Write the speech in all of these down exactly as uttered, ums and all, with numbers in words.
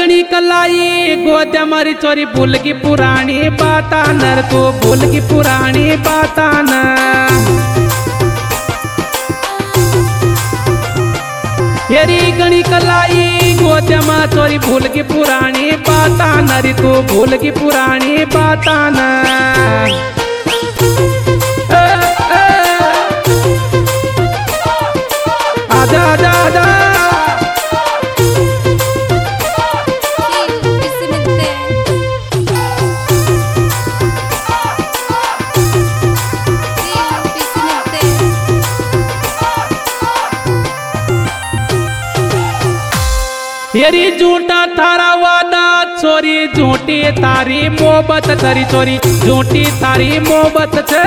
गणी कलाई गोद मरी चोरी भूल की पुरानी बाता नर तू भूल की पुरानी बाता न येरी गणी कलाई गोद मा चोरी भूल की पुरानी बाता नरी तू भूल की पुरानी बाता न आजा आजा आजा येरी झूठा थारा वादा चोरी झूठी तारी मोहब्बत करी चोरी झूठी तारी मोहब्बत छे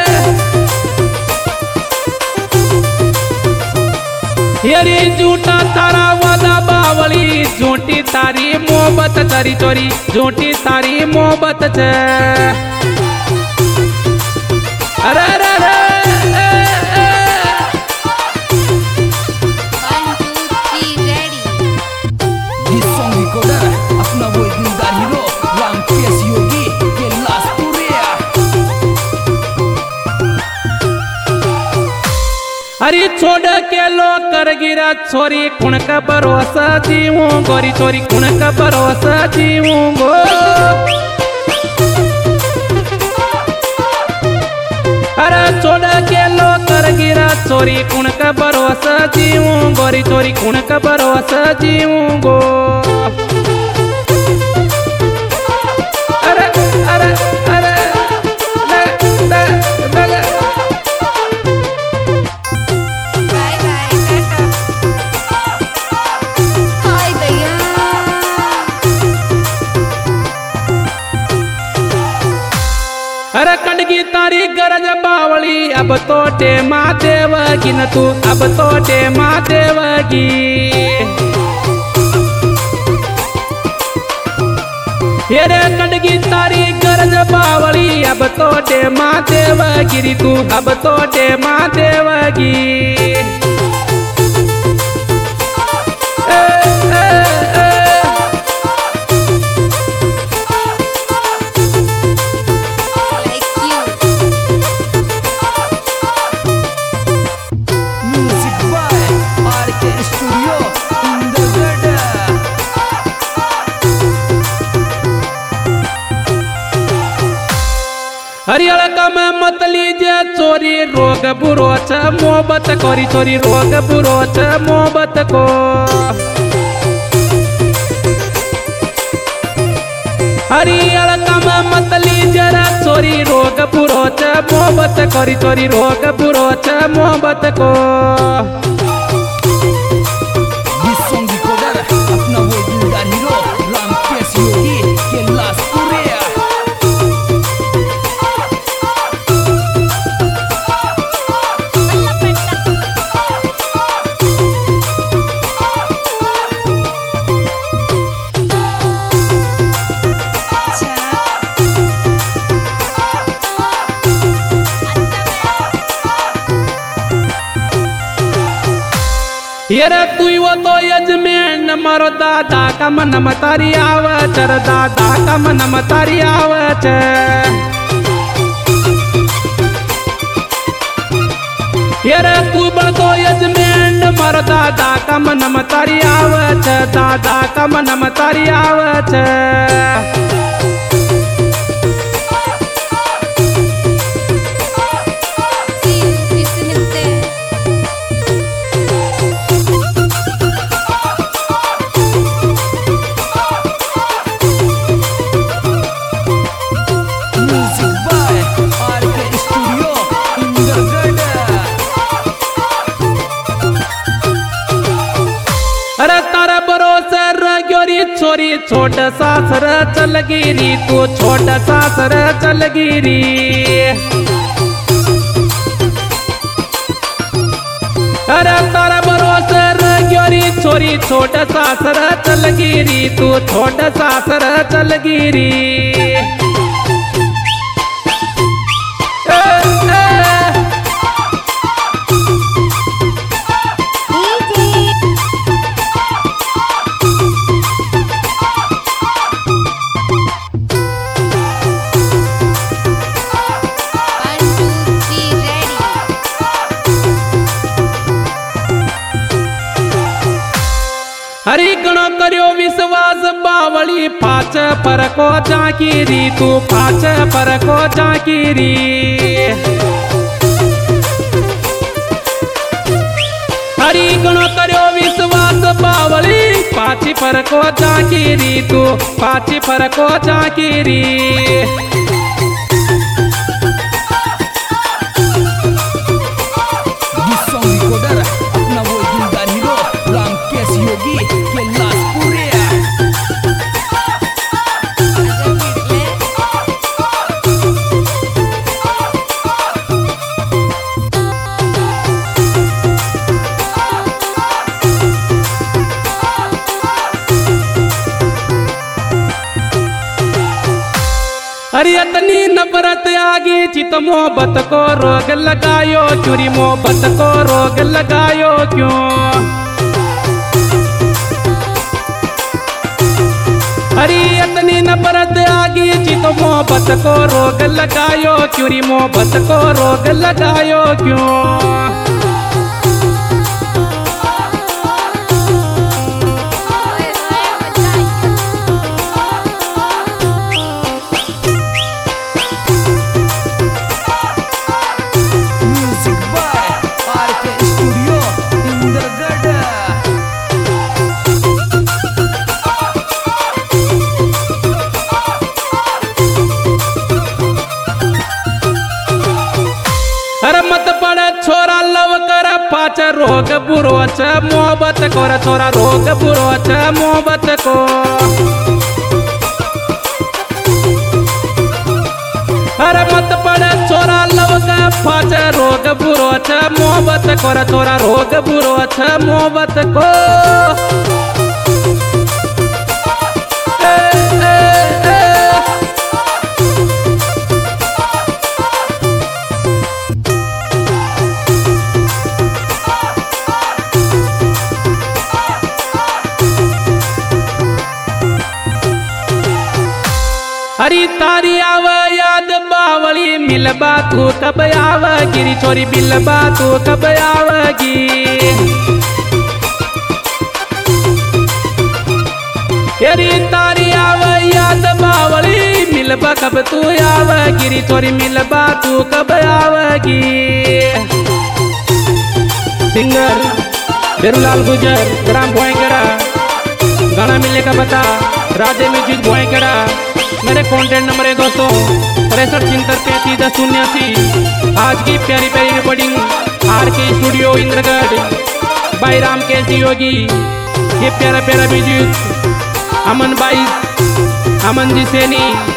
येरी झूठा थारा वादा बावली झूठी तारी मोहब्बत करी चोरी झूठी तारी मोहब्बत छे अरे अरे अरे अरे छोड़ के लो कर गिरा छोरी कुण का भरोसा जीवूं गोरी छोरी कुण का भरोसा जीवूं गो अरे छोड़ के लो कर गिरा छोरी कुण का भरोसा जीवूं गोरी छोरी कुण का भरोसा जीवूं गो अरे अरे अरे ले ले ले अरे कड़गी तारी गरज बावली अब तो टेमा देवगी न तू अब तो टेमा देवगी येरे कड़गी तारी गरज बावली अब तो टेमा देवगी तू अब तो टेमा देवगी ए, ए, ए, हरियाणा का में मत लीजिए चोरी रोग बुरो छ मोहब्बत कोरी चोरी रोग बुरो छ मोहब्बत को हरियाणा का में मत लीजिए चोरी रोग बुरो छ मोहब्बत कोरी चोरी रोग बुरो छ मोहब्बत को अपना वो दिलदार हीरो रामकेश योगी के लास्ट येरे तू वो तो यजमेन मरो दादा का मन मतारी आवच दादा का मन मतारी आवच येरे तू बतो यजमेन मरो दादा का मन मतारी आवच दादा का मन मतारी आवच अरे तारा भरोसे रग्योरी छोरी छोट सासर चल गिरी तू छोट सासर चल गिरी अरे तारा भरोसे रग्योरी छोरी छोट सासर चल गिरी तू छोट सासर चल गिरी हरी गणो करियो विश्वास बावली फाच पर को जाकीरी तू फाच पर को जाकीरी हरी गणो करियो विश्वास बावली पाची पर को जाकीरी तू पाची पर को जाकीरी अपना वो दिलदार हीरो रामकेश योगी कैलाश पुरिया। अरे इतनी नफरत आगी चित मोहब्बत को रोग लगायो चुरी मोहब्बत को रोग लगायो क्यों अरे इतनी नफरत आगी चित मोहब्बत को रोग लगायो चुरी मोहब्बत को रोग लगायो क्यों अरे मत पड़े छोरा लव कर पाच रोग बुरो छ मोहब्बत को रे छोरा रोग बुरो छ मोहब्बत को अरे मत पड़े छोरा लव का पाच रोग बुरो छ मोहब्बत को रे छोरा रोग बुरो छ मोहब्बत को ए, ए, ए, हरी तारी आव याद बावली मिलबा तू कब आवगी छोरी मिलबा तू कब आवगी हरी तारी आव याद बावली मिलबा कब तू आवगी छोरी मिलबा तू कब आवगी सिंगर बेरुलाल गुजर ग्राम भोएगड़ा गाना मिलने का बता राधे म्यूजिक भोएगड़ा मेरे कॉन्टेक्ट नंबर है दोस्तों तिरसठ छिहत्तर पैंतीस दस शून्य अस्सी। आज की प्यारी प्यारी recording R K studio Indragarh by Ramkesh Yogi ये प्यारा प्यारा म्यूजिक अमन बाई अमन जी सैनी